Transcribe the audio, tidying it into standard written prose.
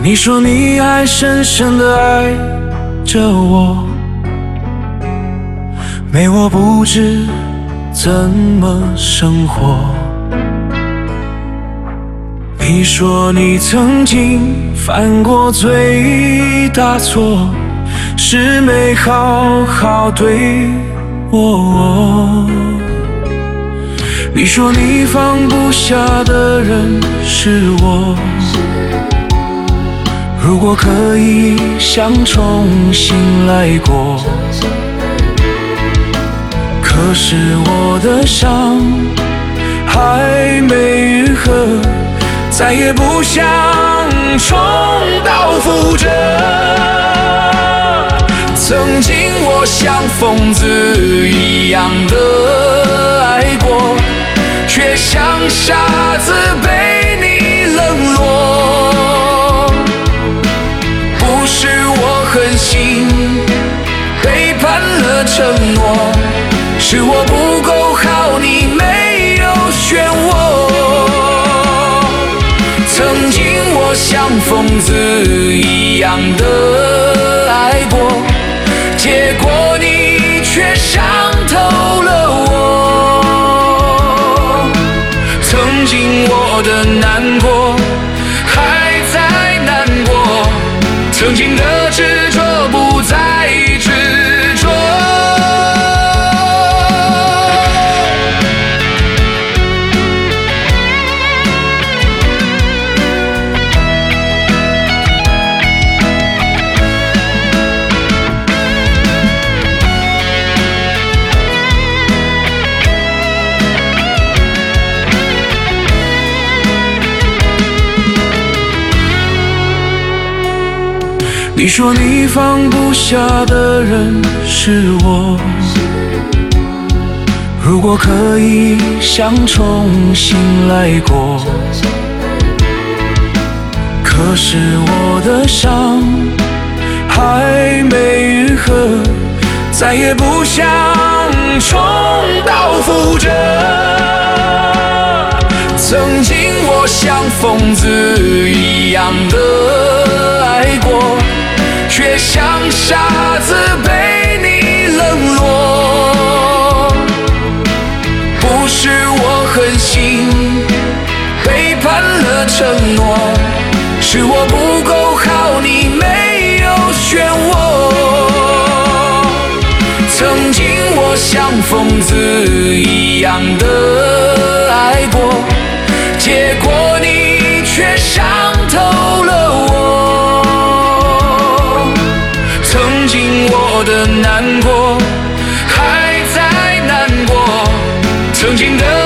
你说你还深深地爱着我，没我不知怎么生活。你说你曾经犯过最大错，是没好好对我。你说你放不下的人是我，如果可以想重新来过，可是我的伤还没愈合，再也不想重蹈覆辙。曾经我像疯子一样的爱过，却像傻子被你冷落。不是我狠心背叛了承诺，是我不够好，你没有选我。曾经我像疯子一样的爱过，结果你却伤透了我。曾经我的难过还在难过，曾经的执着不再执着。你说你放不下的人是我，如果可以想重新来过，可是我的伤还没愈合，再也不想重蹈覆辙。曾经我像疯子一样的爱过，却像傻子被你冷落。不是我狠心背叛了承诺，是我不够好，你没有选我。曾经我像疯子一样的爱过，结果你却伤透了我。曾经我的难过还在难过，曾经的